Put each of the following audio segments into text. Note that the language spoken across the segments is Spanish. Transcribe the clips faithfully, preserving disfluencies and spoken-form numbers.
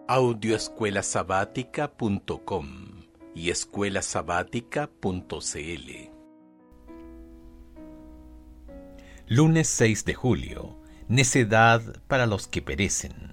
audio escuela sabática punto com y escuela sabática punto c l. Lunes seis de julio. Necedad para los que perecen.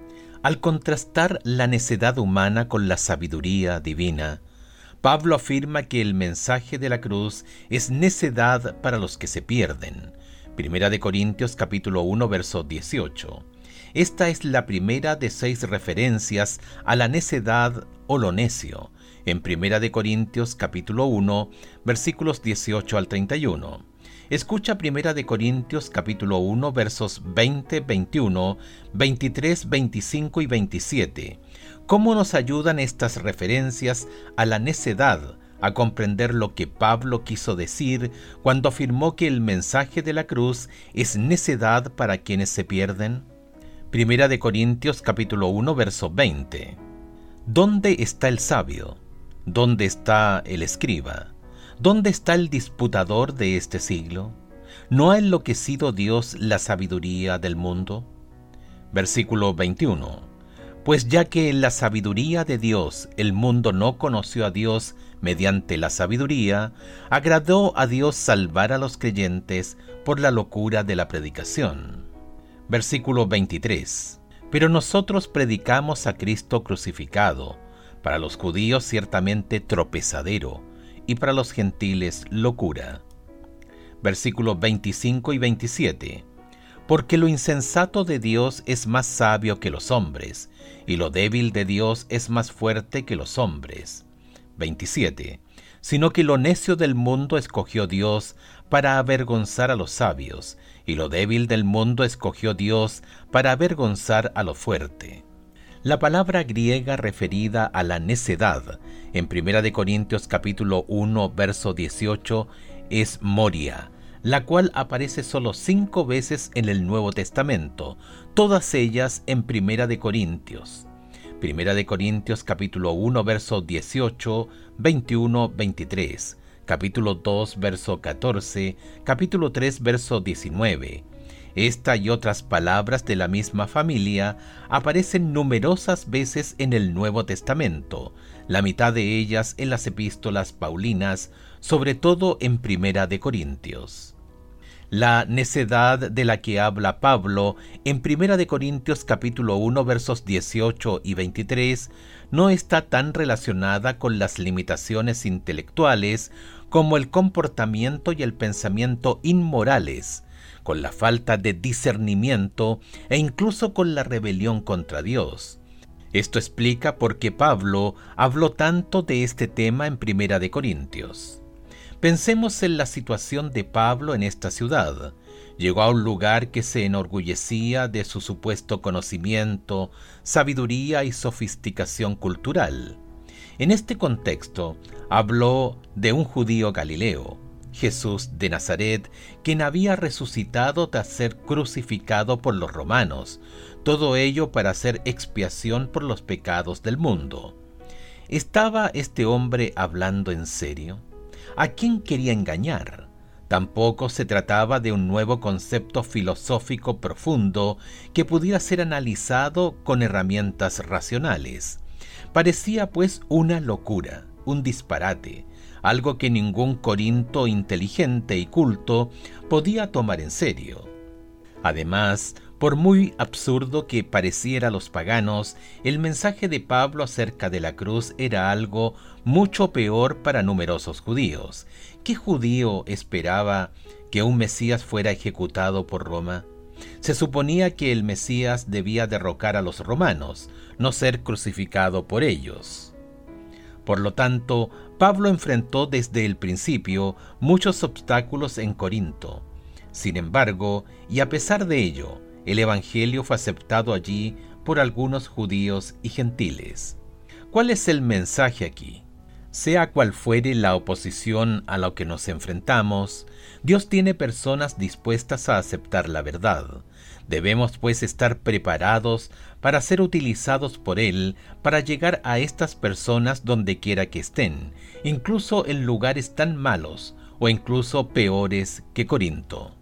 Al contrastar la necedad humana con la sabiduría divina, Pablo afirma que el mensaje de la cruz es necedad para los que se pierden. Primera de Corintios capítulo uno, verso dieciocho. Esta es la primera de seis referencias a la necedad o lo necio, en Primera de Corintios capítulo uno, versículos dieciocho al treinta y uno. Escucha Primera de Corintios capítulo uno, versos veinte, veintiuno, veintitrés, veinticinco y veintisiete. ¿Cómo nos ayudan estas referencias a la necedad a comprender lo que Pablo quiso decir cuando afirmó que el mensaje de la cruz es necedad para quienes se pierden? Primera de Corintios capítulo uno, verso veinte. ¿Dónde está el sabio? ¿Dónde está el escriba? ¿Dónde está el disputador de este siglo? ¿No ha enloquecido Dios la sabiduría del mundo? Versículo veintiuno. Pues ya que en la sabiduría de Dios el mundo no conoció a Dios mediante la sabiduría, agradó a Dios salvar a los creyentes por la locura de la predicación. Versículo veintitrés. Pero nosotros predicamos a Cristo crucificado, para los judíos ciertamente tropezadero, y para los gentiles locura. Versículos veinticinco y veintisiete. Porque lo insensato de Dios es más sabio que los hombres, y lo débil de Dios es más fuerte que los hombres. veintisiete. Sino que lo necio del mundo escogió Dios para avergonzar a los sabios, y lo débil del mundo escogió Dios para avergonzar a lo fuerte. La palabra griega referida a la necedad en Primera de Corintios capítulo uno, verso dieciocho es moria, la cual aparece solo cinco veces en el Nuevo Testamento, todas ellas en Primera de Corintios. Primera de Corintios capítulo uno, verso dieciocho, veintiuno, veintitrés, capítulo dos, verso catorce, capítulo tres, verso diecinueve. Esta y otras palabras de la misma familia aparecen numerosas veces en el Nuevo Testamento, la mitad de ellas en las epístolas paulinas, sobre todo en Primera de Corintios. La necedad de la que habla Pablo en Primera de Corintios capítulo uno, versos dieciocho y veintitrés no está tan relacionada con las limitaciones intelectuales como el comportamiento y el pensamiento inmorales, con la falta de discernimiento e incluso con la rebelión contra Dios. Esto explica por qué Pablo habló tanto de este tema en Primera de Corintios. Pensemos en la situación de Pablo en esta ciudad. Llegó a un lugar que se enorgullecía de su supuesto conocimiento, sabiduría y sofisticación cultural. En este contexto, habló de un judío galileo, Jesús de Nazaret, quien había resucitado tras ser crucificado por los romanos, todo ello para hacer expiación por los pecados del mundo. ¿Estaba este hombre hablando en serio? ¿A quién quería engañar? Tampoco se trataba de un nuevo concepto filosófico profundo que pudiera ser analizado con herramientas racionales. Parecía pues una locura, un disparate, algo que ningún corinto inteligente y culto podía tomar en serio. Además, por muy absurdo que pareciera a los paganos, el mensaje de Pablo acerca de la cruz era algo mucho peor para numerosos judíos. ¿Qué judío esperaba que un Mesías fuera ejecutado por Roma? Se suponía que el Mesías debía derrocar a los romanos, no ser crucificado por ellos. Por lo tanto, Pablo enfrentó desde el principio muchos obstáculos en Corinto. Sin embargo, y a pesar de ello, el Evangelio fue aceptado allí por algunos judíos y gentiles. ¿Cuál es el mensaje aquí? Sea cual fuere la oposición a la que nos enfrentamos, Dios tiene personas dispuestas a aceptar la verdad. Debemos pues estar preparados para ser utilizados por Él para llegar a estas personas donde quiera que estén, incluso en lugares tan malos o incluso peores que Corinto.